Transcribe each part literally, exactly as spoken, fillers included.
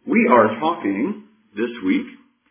We are talking this week,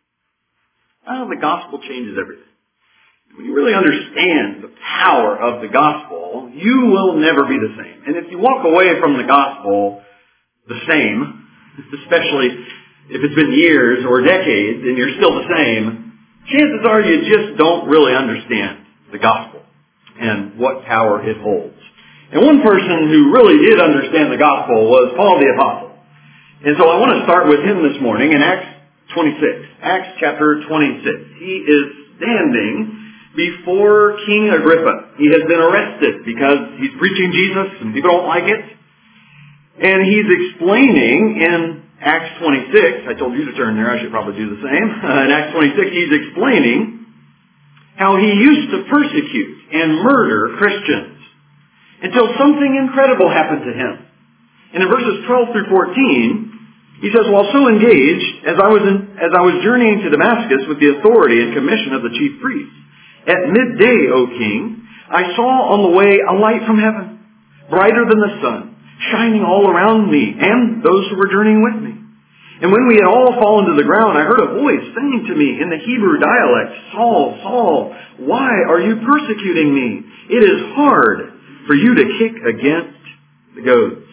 uh, the gospel changes everything. When you really understand the power of the gospel, you will never be the same. And if you walk away from the gospel the same, especially if it's been years or decades and you're still the same, chances are you just don't really understand the gospel and what power it holds. And one person who really did understand the gospel was Paul the Apostle. And so I want to start with him this morning in Acts twenty-six. Acts chapter twenty-six. He is standing before King Agrippa. He has been arrested because he's preaching Jesus and people don't like it. And he's explaining in Acts twenty-six, I told you to turn there, I should probably do the same. Uh, in Acts twenty-six, he's explaining how he used to persecute and murder Christians until something incredible happened to him. And in verses twelve through fourteen, he says, while so engaged, as I was in, as I was journeying to Damascus with the authority and commission of the chief priests, at midday, O king, I saw on the way a light from heaven, brighter than the sun, shining all around me and those who were journeying with me. And when we had all fallen to the ground, I heard a voice saying to me in the Hebrew dialect, Saul, Saul, why are you persecuting me? It is hard for you to kick against the goads.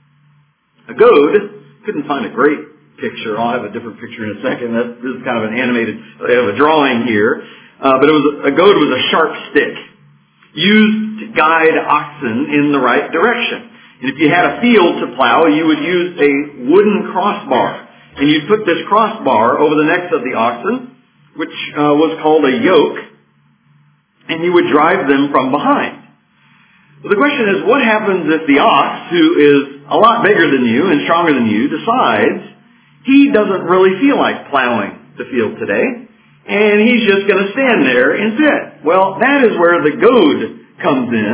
A goad, couldn't find a great picture. I'll have a different picture in a second. That, this is kind of an animated, I have a drawing here. Uh, but it was a goad was a sharp stick used to guide oxen in the right direction. And if you had a field to plow, you would use a wooden crossbar. And you'd put this crossbar over the necks of the oxen, which uh, was called a yoke, and you would drive them from behind. Well, the question is, what happens if the ox, who is a lot bigger than you and stronger than you, decides he doesn't really feel like plowing the field today? And he's just going to stand there and sit. Well, that is where the goad comes in.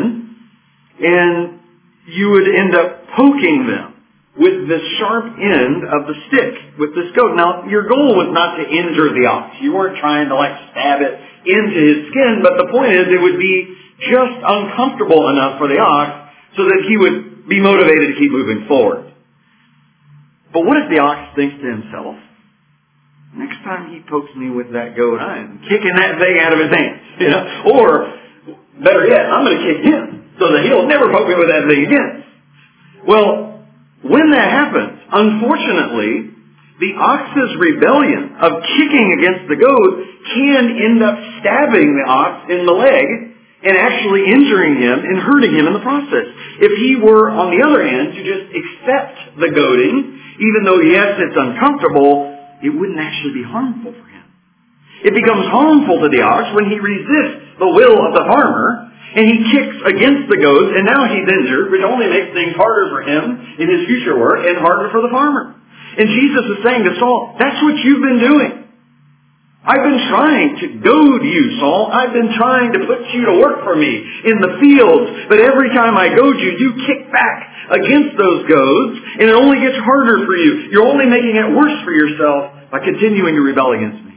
And you would end up poking them with the sharp end of the stick with this goad. Now, your goal was not to injure the ox. You weren't trying to like stab it into his skin. But the point is it would be just uncomfortable enough for the ox so that he would be motivated to keep moving forward. But what if the ox thinks to himself, next time he pokes me with that goad, I am kicking that thing out of his hands. You know? Or, better yet, I'm going to kick him so that he'll never poke me with that thing again. Well, when that happens, unfortunately, the ox's rebellion of kicking against the goad can end up stabbing the ox in the leg and actually injuring him and hurting him in the process. If he were, on the other hand, to just accept the goading, even though, yes, it's uncomfortable, it wouldn't actually be harmful for him. It becomes harmful to the ox when he resists the will of the farmer and he kicks against the goads and now he's injured, which only makes things harder for him in his future work and harder for the farmer. And Jesus is saying to Saul, that's what you've been doing. I've been trying to goad you, Saul. I've been trying to put you to work for me in the fields. But every time I goad you, you kick back against those goads, and it only gets harder for you. You're only making it worse for yourself by continuing to rebel against me.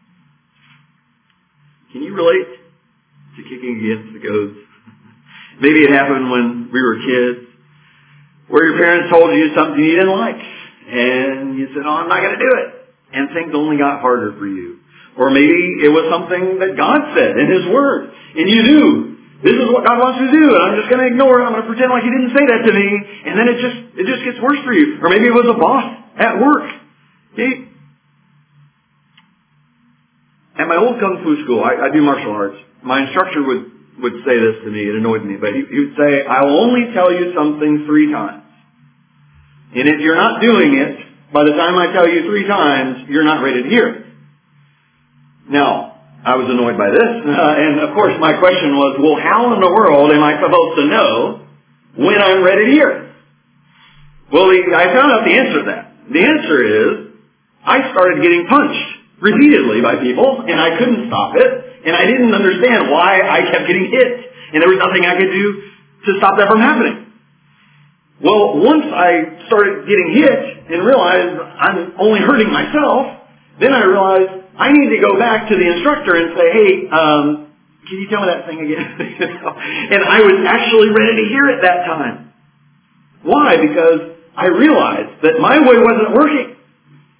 Can you relate to kicking against the goads? Maybe it happened when we were kids, where your parents told you something you didn't like, and you said, oh, I'm not going to do it. And things only got harder for you. Or maybe it was something that God said in His Word. And you knew, this is what God wants you to do, and I'm just going to ignore it. I'm going to pretend like He didn't say that to me. And then it just it just gets worse for you. Or maybe it was a boss at work. See? At my old Kung Fu school, I, I do martial arts. My instructor would, would say this to me. It annoyed me. But he, he would say, I will only tell you something three times. And if you're not doing it, by the time I tell you three times, you're not ready to hear it. Now, I was annoyed by this, uh, and of course my question was, well, how in the world am I supposed to know when I'm ready to hear it? Well, the, I found out the answer to that. The answer is, I started getting punched repeatedly by people, and I couldn't stop it, and I didn't understand why I kept getting hit, and there was nothing I could do to stop that from happening. Well, once I started getting hit and realized I'm only hurting myself, then I realized I need to go back to the instructor and say, hey, um, can you tell me that thing again? And I was actually ready to hear it that time. Why? Because I realized that my way wasn't working.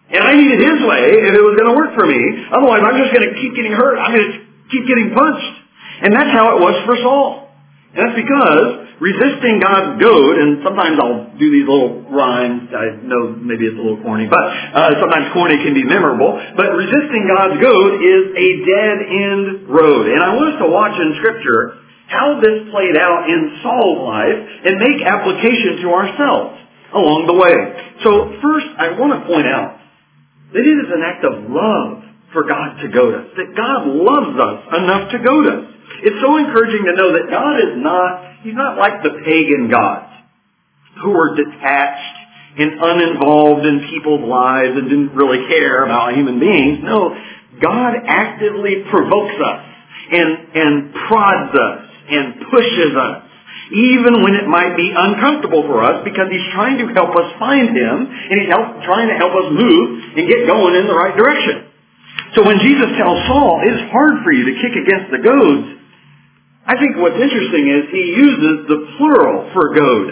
And I needed his way if it was going to work for me. Otherwise, I'm just going to keep getting hurt. I'm going to keep getting punched. And that's how it was for Saul. And that's because resisting God's goad, and sometimes I'll do these little rhymes. I know maybe it's a little corny, but uh, sometimes corny can be memorable. But resisting God's goad is a dead-end road. And I want us to watch in Scripture how this played out in Saul's life and make application to ourselves along the way. So first, I want to point out that it is an act of love for God to goad us. That God loves us enough to goad us. It's so encouraging to know that God is not, He's not like the pagan gods who were detached and uninvolved in people's lives and didn't really care about human beings. No, God actively provokes us and, and prods us and pushes us, even when it might be uncomfortable for us, because He's trying to help us find Him, and He's help, trying to help us move and get going in the right direction. So when Jesus tells Saul, it's hard for you to kick against the goads, I think what's interesting is He uses the plural for goad,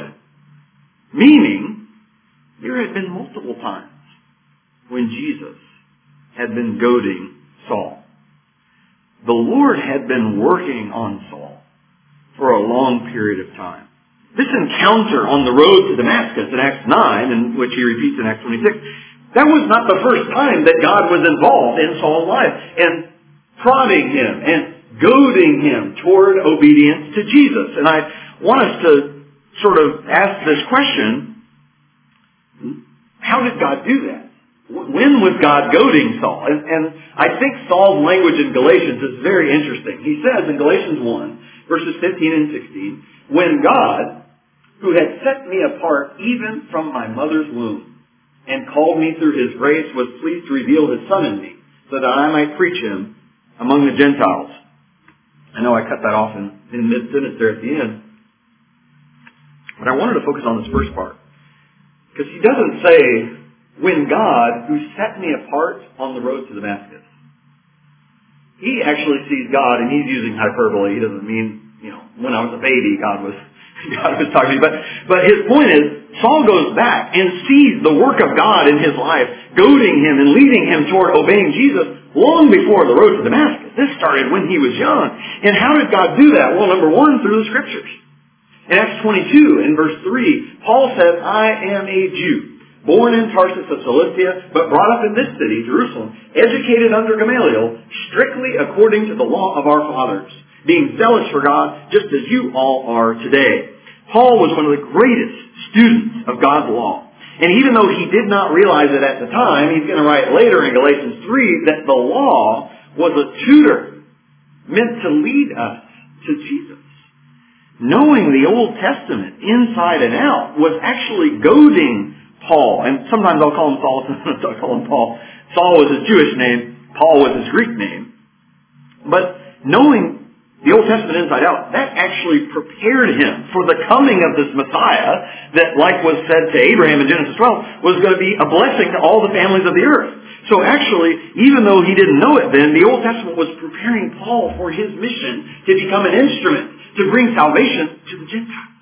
meaning there had been multiple times when Jesus had been goading Saul. The Lord had been working on Saul for a long period of time. This encounter on the road to Damascus in Acts nine, and which He repeats in Acts twenty-six, that was not the first time that God was involved in Saul's life and prodding him and goading him toward obedience to Jesus. And I want us to sort of ask this question, how did God do that? When was God goading Saul? And, and I think Saul's language in Galatians is very interesting. He says in Galatians one, verses fifteen and sixteen, when God, who had set me apart even from my mother's womb, and called me through His grace, was pleased to reveal His Son in me, so that I might preach Him among the Gentiles. I know I cut that off in, in mid-sentence there at the end. But I wanted to focus on this first part. Because He doesn't say, when God, who set me apart on the road to Damascus. He actually sees God, and He's using hyperbole. He doesn't mean, you know, when I was a baby, God was God was talking to me. But, but his point is, Saul goes back and sees the work of God in his life, goading him and leading him toward obeying Jesus long before the road to Damascus. This started when he was young. And how did God do that? Well, number one, through the Scriptures. In Acts twenty-two, in verse three, Paul says, I am a Jew, born in Tarsus of Cilicia, but brought up in this city, Jerusalem, educated under Gamaliel, strictly according to the law of our fathers, being zealous for God, just as you all are today. Paul was one of the greatest students of God's law. And even though he did not realize it at the time, he's going to write later in Galatians three that the law was a tutor meant to lead us to Jesus. Knowing the Old Testament inside and out was actually goading Paul. And sometimes I'll call him Saul, sometimes I'll call him Paul. Saul was his Jewish name. Paul was his Greek name. But knowing the Old Testament inside out, that actually prepared him for the coming of this Messiah that, like was said to Abraham in Genesis twelve, was going to be a blessing to all the families of the earth. So actually, even though he didn't know it then, the Old Testament was preparing Paul for his mission to become an instrument to bring salvation to the Gentiles.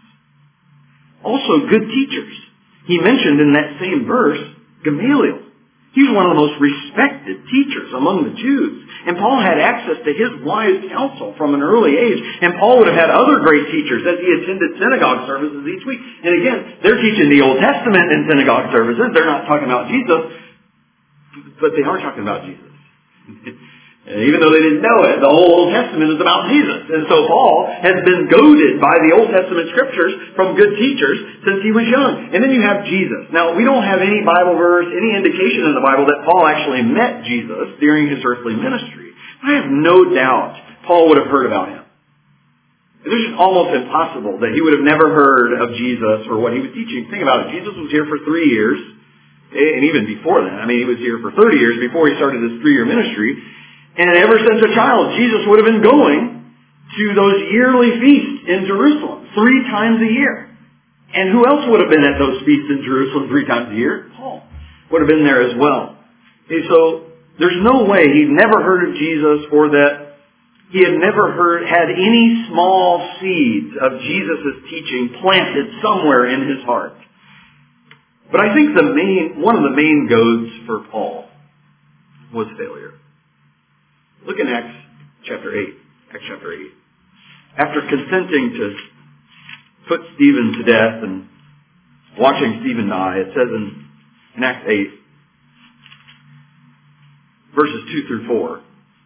Also, good teachers. He mentioned in that same verse, Gamaliel. He was one of the most respected teachers among the Jews. And Paul had access to his wise counsel from an early age. And Paul would have had other great teachers as he attended synagogue services each week. And again, they're teaching the Old Testament in synagogue services. They're not talking about Jesus, but they are talking about Jesus. And even though they didn't know it, the whole Old Testament is about Jesus. And so Paul has been goaded by the Old Testament scriptures from good teachers since he was young. And then you have Jesus. Now, we don't have any Bible verse, any indication in the Bible that Paul actually met Jesus during his earthly ministry. I have no doubt Paul would have heard about him. It's just almost impossible that he would have never heard of Jesus or what he was teaching. Think about it. Jesus was here for three years. And even before that. I mean, he was here for thirty years before he started his three-year ministry. And ever since a child, Jesus would have been going to those yearly feasts in Jerusalem three times a year. And who else would have been at those feasts in Jerusalem three times a year? Paul would have been there as well. And so there's no way he'd never heard of Jesus, or that he had never heard, had any small seeds of Jesus' teaching planted somewhere in his heart. But I think the main, one of the main goads for Paul was failure. Look in Acts chapter eight. Acts chapter eight. After consenting to put Stephen to death and watching Stephen die, it says in, in Acts eight, verses two through four,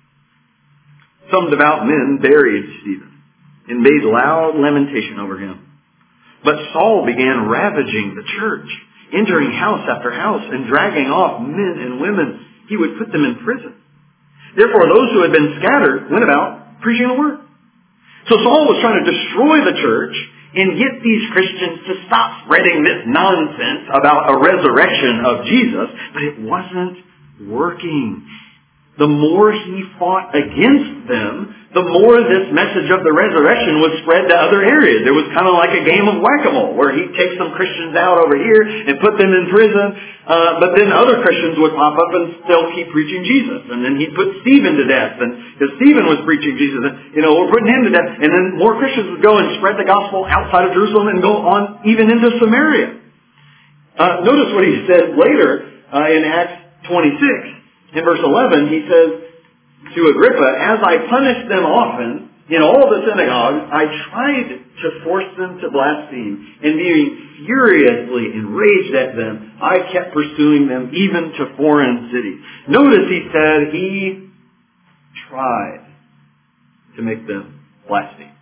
some devout men buried Stephen and made loud lamentation over him. But Saul began ravaging the church, entering house after house and dragging off men and women. He would put them in prison. Therefore, those who had been scattered went about preaching the word. So Saul was trying to destroy the church and get these Christians to stop spreading this nonsense about a resurrection of Jesus, but it wasn't working. The more he fought against them, the more this message of the resurrection was spread to other areas. It was kind of like a game of whack-a-mole, where he'd take some Christians out over here and put them in prison, uh, but then other Christians would pop up and still keep preaching Jesus. And then he'd put Stephen to death, and because Stephen was preaching Jesus, and, you know, we're putting him to death. And then more Christians would go and spread the gospel outside of Jerusalem and go on even into Samaria. Uh, notice what he said later uh, in Acts twenty-six. In verse eleven, he says to Agrippa, "As I punished them often in all the synagogues, I tried to force them to blaspheme, and being furiously enraged at them, I kept pursuing them even to foreign cities." Notice he said he tried to make them blaspheme.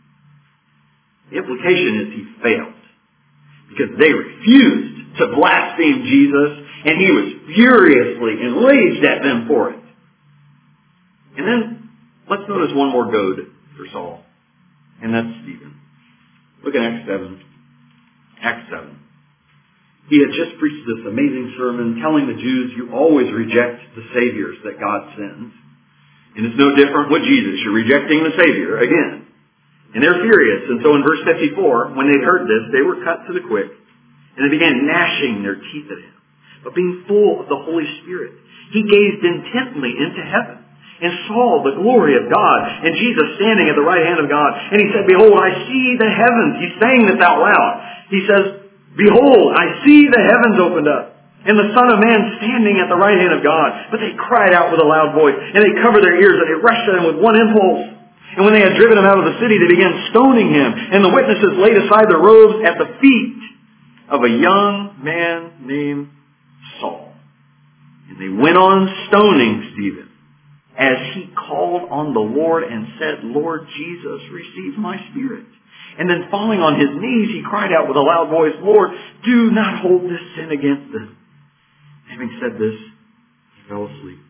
The implication is he failed, because they refused to blaspheme Jesus, and he was furiously enraged at them for it. And then, let's notice one more goad for Saul. And that's Stephen. Look at Acts seven. Acts seven. He had just preached this amazing sermon telling the Jews, you always reject the saviors that God sends. And it's no different with Jesus. You're rejecting the Savior again. And they're furious. And so in verse fifty-four, when they heard this, they were cut to the quick. And they began gnashing their teeth at him. But being full of the Holy Spirit, he gazed intently into heaven and saw the glory of God and Jesus standing at the right hand of God. And he said, "Behold, I see the heavens." He's saying this out loud. He says, "Behold, I see the heavens opened up and the Son of Man standing at the right hand of God." But they cried out with a loud voice, and they covered their ears, and they rushed at him with one impulse. And when they had driven him out of the city, they began stoning him. And the witnesses laid aside their robes at the feet of a young man named Saul. And they went on stoning Stephen as he called on the Lord and said, "Lord Jesus, receive my spirit." And then falling on his knees, he cried out with a loud voice, "Lord, do not hold this sin against them." Having said this, he fell asleep.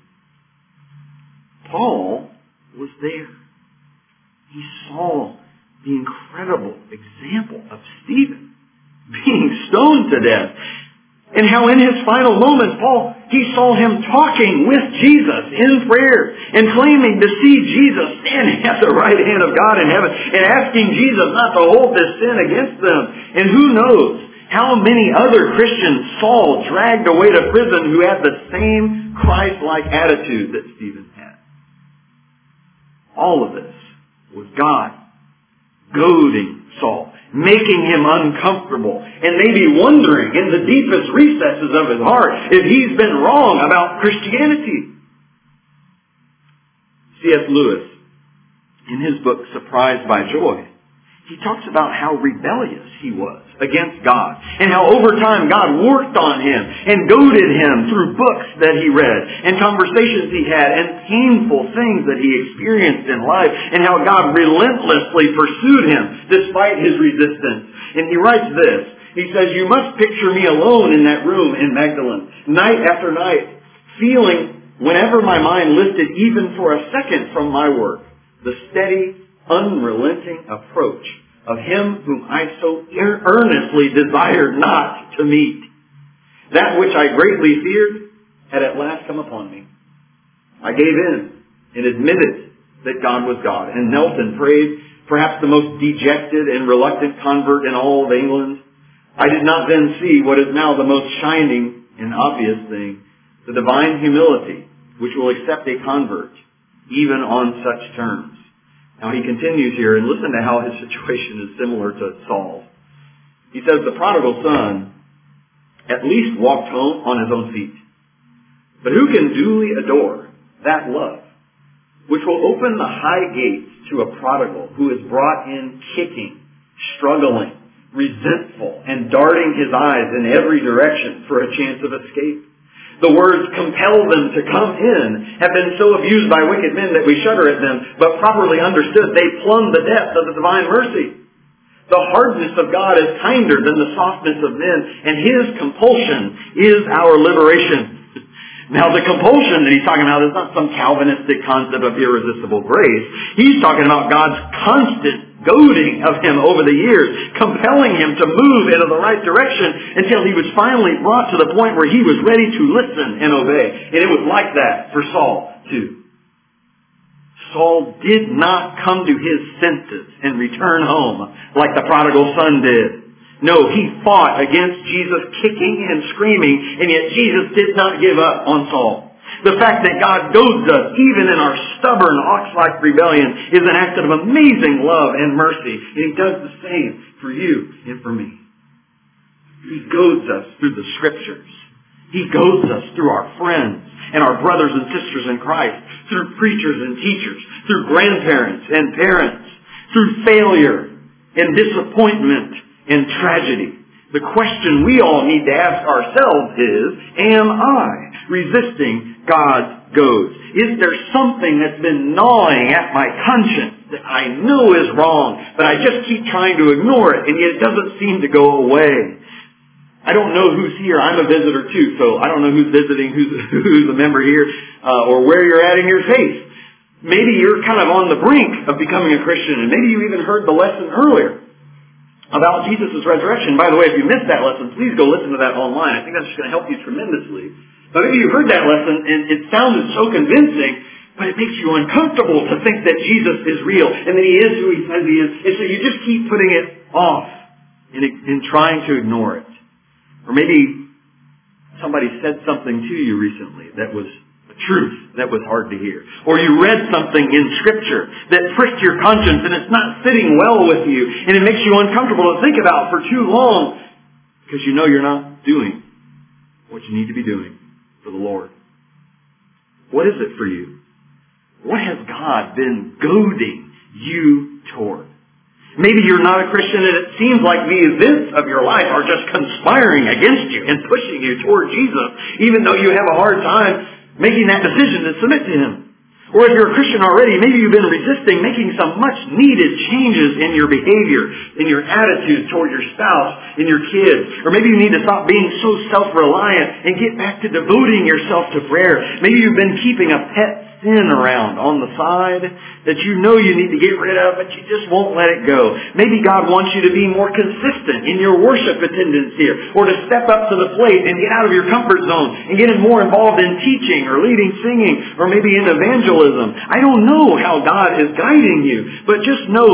Paul was there. He saw the incredible example of Stephen being stoned to death. And how in his final moments, Paul, he saw him talking with Jesus in prayer and claiming to see Jesus standing at the right hand of God in heaven and asking Jesus not to hold this sin against them. And who knows how many other Christians Saul dragged away to prison who had the same Christ-like attitude that Stephen had. All of this was God goading Saul, making him uncomfortable, and maybe wondering in the deepest recesses of his heart if he's been wrong about Christianity. C S Lewis, in his book Surprised by Joy, he talks about how rebellious he was against God, and how over time God worked on him and goaded him through books that he read and conversations he had and painful things that he experienced in life, and how God relentlessly pursued him despite his resistance. And he writes this. He says, "You must picture me alone in that room in Magdalene, night after night, feeling, whenever my mind lifted even for a second from my work, the steady, unrelenting approach of him whom I so earnestly desired not to meet. That which I greatly feared had at last come upon me. I gave in and admitted that God was God, and knelt and prayed, perhaps the most dejected and reluctant convert in all of England. I did not then see what is now the most shining and obvious thing, the divine humility which will accept a convert even on such terms." Now he continues here, and listen to how his situation is similar to Saul's. He says, "The prodigal son at least walked home on his own feet. But who can duly adore that love, which will open the high gates to a prodigal who is brought in kicking, struggling, resentful, and darting his eyes in every direction for a chance of escape? The words compel them to come in have been so abused by wicked men that we shudder at them, but properly understood, they plumb the depths of the divine mercy. The hardness of God is kinder than the softness of men, and His compulsion is our liberation. Now, the compulsion that he's talking about is not some Calvinistic concept of irresistible grace. He's talking about God's constant goading of him over the years, compelling him to move into the right direction until he was finally brought to the point where he was ready to listen and obey. And it was like that for Saul, too. Saul did not come to his senses and return home like the prodigal son did. No, he fought against Jesus kicking and screaming, and yet Jesus did not give up on Saul. The fact that God goads us even in our stubborn ox-like rebellion is an act of amazing love and mercy, and He does the same for you and for me. He goads us through the Scriptures. He goads us through our friends and our brothers and sisters in Christ, through preachers and teachers, through grandparents and parents, through failure and disappointment and tragedy. The question we all need to ask ourselves is, am I resisting God's goads? Is there something that's been gnawing at my conscience that I know is wrong, but I just keep trying to ignore it, and yet it doesn't seem to go away? I don't know who's here. I'm a visitor too, so I don't know who's visiting, who's, who's a member here, uh, or where you're at in your faith. Maybe you're kind of on the brink of becoming a Christian, and maybe you even heard the lesson earlier about Jesus' resurrection. By the way, if you missed that lesson, please go listen to that online. I think that's just going to help you tremendously. But maybe you heard that lesson and it sounded so convincing, but it makes you uncomfortable to think that Jesus is real and that He is who He says He is. And so you just keep putting it off and, and trying to ignore it. Or maybe somebody said something to you recently that was truth that was hard to hear. Or you read something in Scripture that pricked your conscience and it's not sitting well with you and it makes you uncomfortable to think about for too long because you know you're not doing what you need to be doing for the Lord. What is it for you? What has God been goading you toward? Maybe you're not a Christian and it seems like the events of your life are just conspiring against you and pushing you toward Jesus, even though you have a hard time making that decision to submit to Him. Or if you're a Christian already, maybe you've been resisting making some much needed changes in your behavior, in your attitude toward your spouse, in your kids. Or maybe you need to stop being so self-reliant and get back to devoting yourself to prayer. Maybe you've been keeping a pet sin around on the side that you know you need to get rid of, but you just won't let it go. Maybe God wants you to be more consistent in your worship attendance here, or to step up to the plate and get out of your comfort zone and get more involved in teaching or leading singing or maybe in evangelism. I don't know how God is guiding you, but just know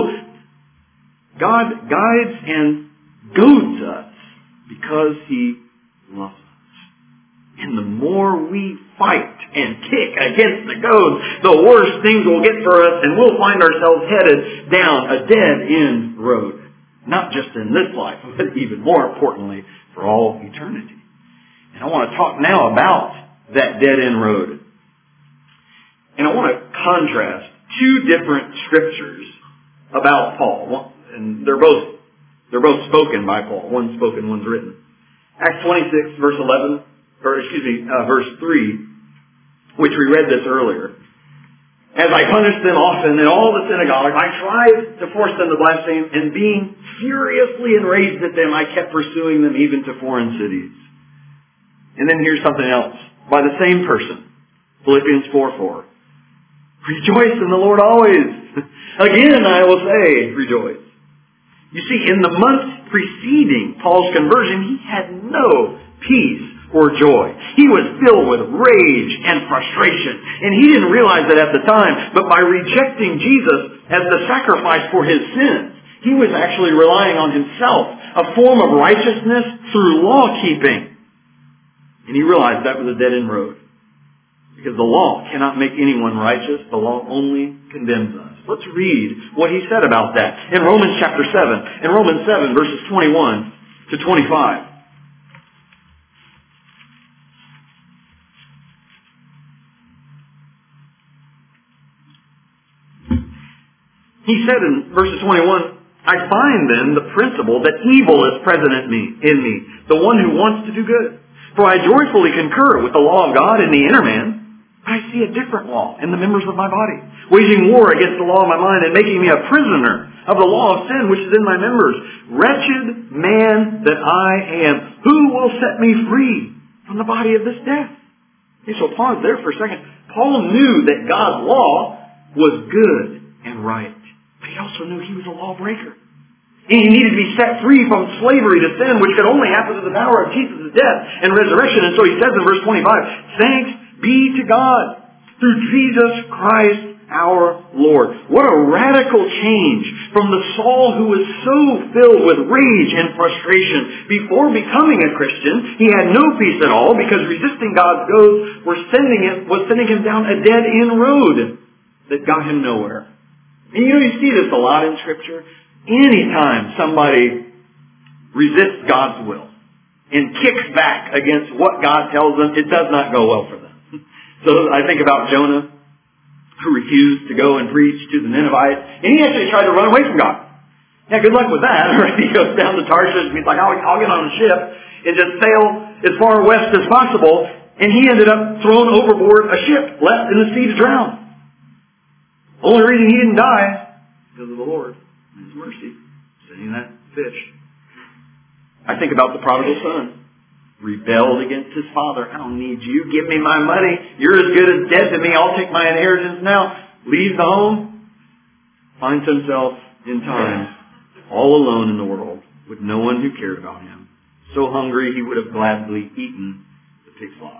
God guides and goads us because He loves us. And the more we fight and kick against the goads, the worse things will get for us, and we'll find ourselves headed down a dead-end road. Not just in this life, but even more importantly, for all eternity. And I want to talk now about that dead-end road. And I want to contrast two different scriptures about Paul. And they're both, they're both spoken by Paul. One's spoken, one's written. Acts twenty-six, verse eleven. Or excuse me, uh, verse three, which we read this earlier. As I punished them often in all the synagogues, I tried to force them to blaspheme, and being furiously enraged at them, I kept pursuing them even to foreign cities. And then here's something else. By the same person, Philippians four four. Rejoice in the Lord always. Again, I will say, rejoice. You see, in the months preceding Paul's conversion, he had no peace or joy. He was filled with rage and frustration. And he didn't realize it at the time, but by rejecting Jesus as the sacrifice for his sins, he was actually relying on himself, a form of righteousness through law-keeping. And he realized that was a dead-end road. Because the law cannot make anyone righteous. The law only condemns us. Let's read what he said about that in Romans chapter seven. In Romans seven, verses twenty-one to twenty-five. He said in verses twenty-one, I find then the principle that evil is present in me, in me, the one who wants to do good. For I joyfully concur with the law of God in the inner man. I see a different law in the members of my body, waging war against the law of my mind and making me a prisoner of the law of sin which is in my members. Wretched man that I am, who will set me free from the body of this death? Okay, so pause there for a second. Paul knew that God's law was good and right. But he also knew he was a lawbreaker. And he needed to be set free from slavery to sin, which could only happen through the power of Jesus' death and resurrection. And so he says in verse twenty-five, thanks be to God through Jesus Christ our Lord. What a radical change from the Saul who was so filled with rage and frustration. Before becoming a Christian, he had no peace at all because resisting God's goads were sending him, was sending him down a dead-end road that got him nowhere. And you know, you see this a lot in Scripture. Anytime somebody resists God's will and kicks back against what God tells them, it does not go well for them. So I think about Jonah, who refused to go and preach to the Ninevites, and he actually tried to run away from God. Yeah, good luck with that. Right? He goes down to Tarshish, and he's like, I'll, I'll get on a ship and just sail as far west as possible. And he ended up thrown overboard a ship, left in the sea to drown. Only reason he didn't die, because of the Lord and His mercy, sending that fish. I think about the prodigal son. Rebelled against his father. I don't need you. Give me my money. You're as good as dead to me. I'll take my inheritance now. Leaves the home. Finds himself in time all alone in the world with no one who cared about him. So hungry he would have gladly eaten the pig's slop.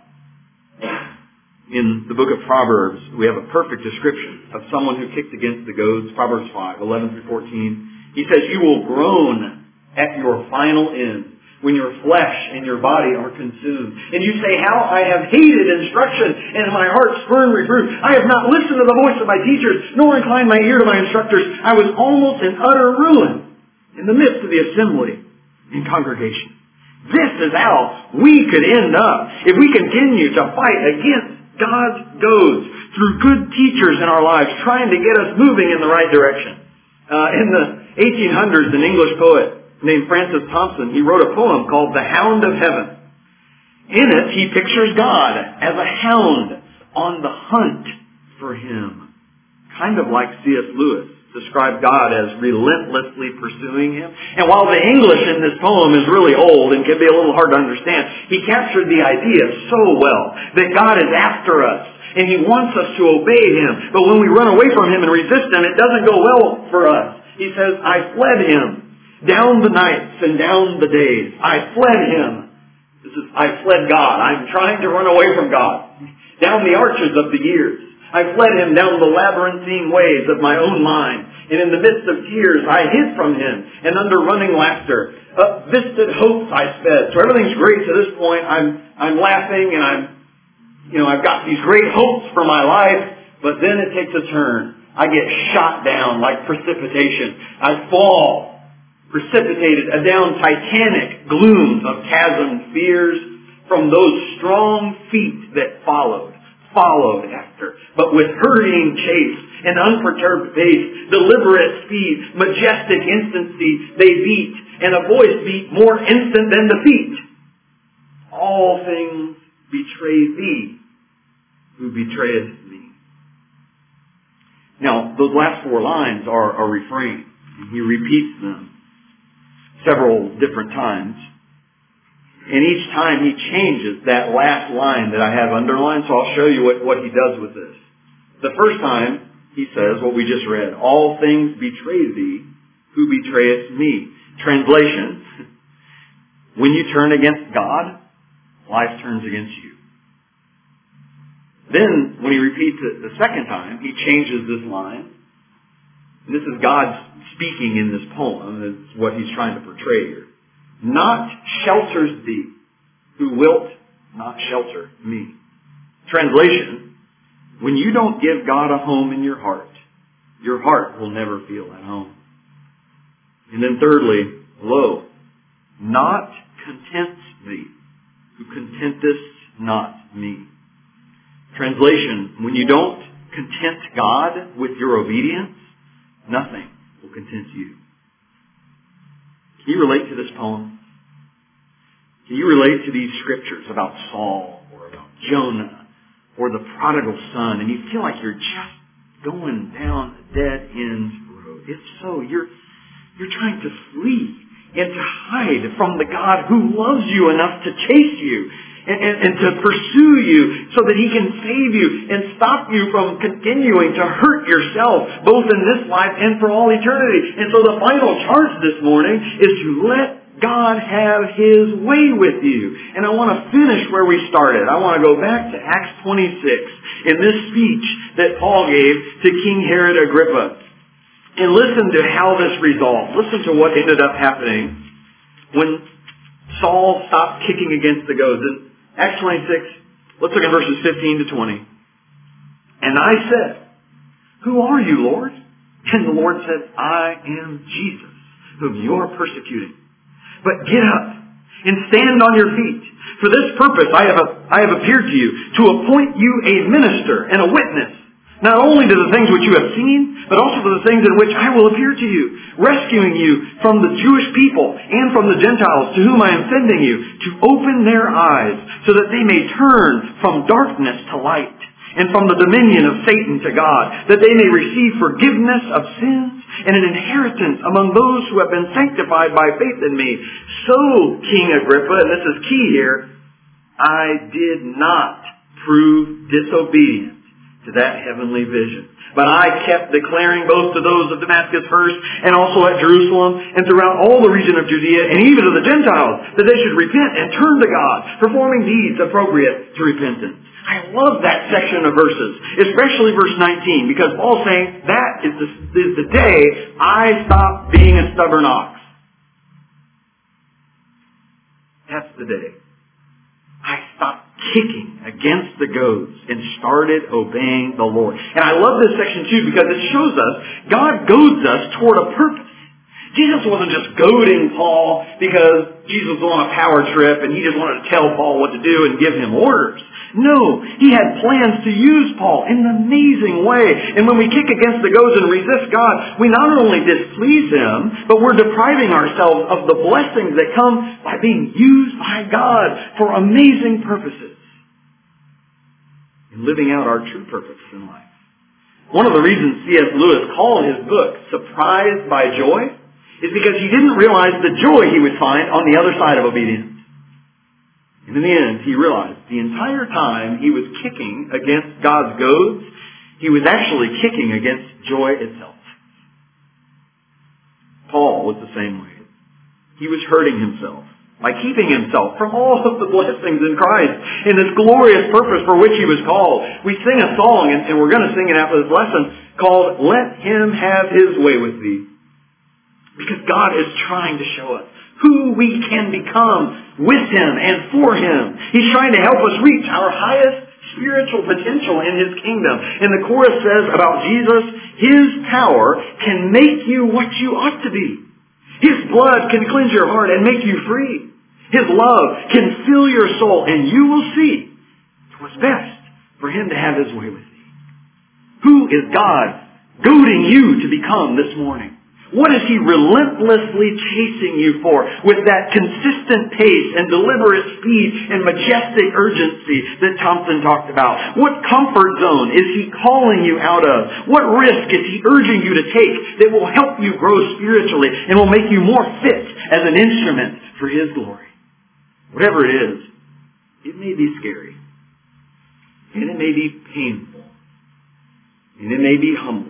In the book of Proverbs, we have a perfect description of someone who kicked against the goads. Proverbs five, eleven through fourteen. He says, you will groan at your final end when your flesh and your body are consumed. And you say, how I have hated instruction, and my heart spurned reproof. I have not listened to the voice of my teachers, nor inclined my ear to my instructors. I was almost in utter ruin in the midst of the assembly and congregation. This is how we could end up if we continue to fight against God's goads through good teachers in our lives, trying to get us moving in the right direction. Uh, in the eighteen hundreds, an English poet named Francis Thompson, he wrote a poem called The Hound of Heaven. In it, he pictures God as a hound on the hunt for him. Kind of like C S Lewis described God as relentlessly pursuing him. And while the English in this poem is really old and can be a little hard to understand, he captured the idea so well that God is after us and He wants us to obey Him. But when we run away from Him and resist Him, it doesn't go well for us. He says, I fled Him down the nights and down the days. I fled Him. This is, I fled God. I'm trying to run away from God. Down the arches of the years. I fled Him down the labyrinthine ways of my own mind. And in the midst of tears, I hid from Him. And under running laughter, up visted hopes I sped. So everything's great to this point. I'm, I'm laughing and I'm, you know, I've got these great hopes for my life. But then it takes a turn. I get shot down like precipitation. I fall. Precipitated down titanic glooms of chasm fears from those strong feet that followed, followed after, but with hurrying chase and unperturbed pace, deliberate speed, majestic instancy, they beat, and a voice beat more instant than defeat. All things betray thee, who betrayest me. Now, those last four lines are a refrain, and he repeats them several different times. And each time he changes that last line that I have underlined, so I'll show you what, what he does with this. The first time, he says what we just read, all things betray thee, who betrayest me. Translation, when you turn against God, life turns against you. Then, when he repeats it the second time, he changes this line. And this is God speaking in this poem. That's what he's trying to portray here. Not shelters thee, who wilt not shelter me. Translation, when you don't give God a home in your heart, your heart will never feel at home. And then thirdly, lo, not contents thee, who contentest not me. Translation, when you don't content God with your obedience, nothing will content you. Can you relate to this poem? Can you relate to these scriptures about Saul or about Jonah or the prodigal son, and you feel like you're just going down a dead end road? If so, you're you're trying to flee and to hide from the God who loves you enough to chase you and, and, and to pursue you so that He can save you and stop you from continuing to hurt yourself both in this life and for all eternity. And so the final charge this morning is to let God have His way with you. And I want to finish where we started. I want to go back to Acts twenty-six in this speech that Paul gave to King Herod Agrippa. And listen to how this resolved. Listen to what ended up happening when Saul stopped kicking against the goads. In Acts twenty-six, let's look at verses fifteen to twenty. And I said, "Who are you, Lord?" And the Lord said, "I am Jesus, whom you are persecuting. But get up and stand on your feet. For this purpose I have, I have appeared to you, to appoint you a minister and a witness, not only to the things which you have seen, but also to the things in which I will appear to you, rescuing you from the Jewish people and from the Gentiles to whom I am sending you, to open their eyes so that they may turn from darkness to light and from the dominion of Satan to God, that they may receive forgiveness of sins and an inheritance among those who have been sanctified by faith in me. So, King Agrippa," and this is key here, "I did not prove disobedient to that heavenly vision, but I kept declaring both to those of Damascus first and also at Jerusalem and throughout all the region of Judea and even to the Gentiles, that they should repent and turn to God, performing deeds appropriate to repentance." I love that section of verses, especially verse nineteen, because Paul's saying that is the, is the day I stopped being a stubborn ox. That's the day I stopped kicking against the goads and started obeying the Lord. And I love this section too because it shows us God goads us toward a purpose. Jesus wasn't just goading Paul because Jesus was on a power trip and He just wanted to tell Paul what to do and give him orders. No, He had plans to use Paul in an amazing way. And when we kick against the goads and resist God, we not only displease Him, but we're depriving ourselves of the blessings that come by being used by God for amazing purposes and living out our true purpose in life. One of the reasons C S Lewis called his book Surprised by Joy is because he didn't realize the joy he would find on the other side of obedience. And in the end, he realized the entire time he was kicking against God's goads, he was actually kicking against joy itself. Paul was the same way. He was hurting himself by keeping himself from all of the blessings in Christ and this glorious purpose for which he was called. We sing a song, and, and we're going to sing it after this lesson, called "Let Him Have His Way with Thee." Because God is trying to show us who we can become with Him and for Him. He's trying to help us reach our highest spiritual potential in His kingdom. And the chorus says about Jesus, His power can make you what you ought to be. His blood can cleanse your heart and make you free. His love can fill your soul, and you will see it was best for Him to have His way with thee. Who is God goading you to become this morning? What is He relentlessly chasing you for with that consistent pace and deliberate speed and majestic urgency that Thompson talked about? What comfort zone is He calling you out of? What risk is He urging you to take that will help you grow spiritually and will make you more fit as an instrument for His glory? Whatever it is, it may be scary, and it may be painful, and it may be humbling.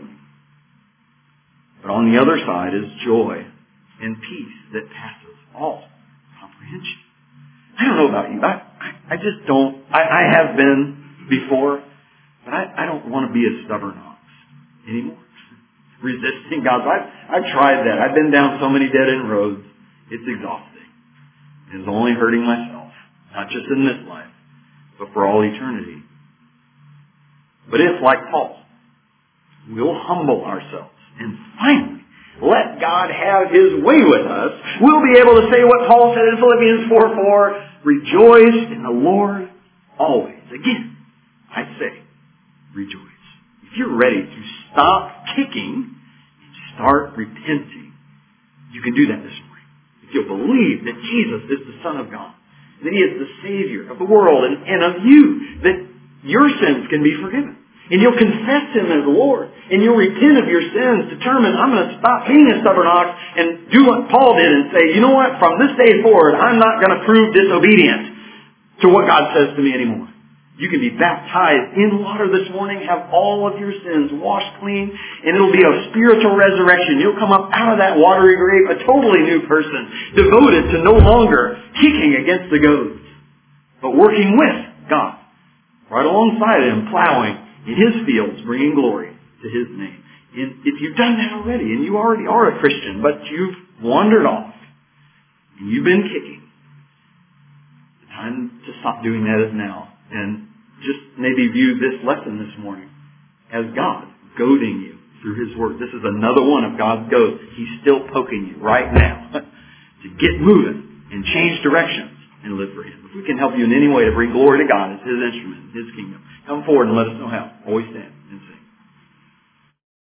But on the other side is joy and peace that passes all comprehension. I don't know about you. I, I, I just don't. I, I have been before, but I, I don't want to be a stubborn ox anymore. Resisting God's. I've, I've tried that. I've been down so many dead-end roads. It's exhausting. It's only hurting myself. Not just in this life, but for all eternity. But if, like Paul, we'll humble ourselves and finally let God have His way with us, we'll be able to say what Paul said in Philippians four four, rejoice in the Lord always. Again, I say, rejoice. If you're ready to stop kicking and start repenting, you can do that this morning. If you'll believe that Jesus is the Son of God, that He is the Savior of the world and, and of you, that your sins can be forgiven. And you'll confess Him as Lord. And you'll repent of your sins, determine, I'm going to stop being a stubborn ox and do what Paul did and say, you know what, from this day forward, I'm not going to prove disobedient to what God says to me anymore. You can be baptized in water this morning, have all of your sins washed clean, and it'll be a spiritual resurrection. You'll come up out of that watery grave a totally new person, devoted to no longer kicking against the goads, but working with God, right alongside Him, plowing in His fields, bringing glory to His name. And if you've done that already, and you already are a Christian, but you've wandered off, and you've been kicking, the time to stop doing that is now. And just maybe view this lesson this morning as God goading you through His Word. This is another one of God's goads. He's still poking you right now to get moving and change directions and live for Him. If we can help you in any way to bring glory to God as His instrument, His kingdom, come forward and let us know how. Always stand.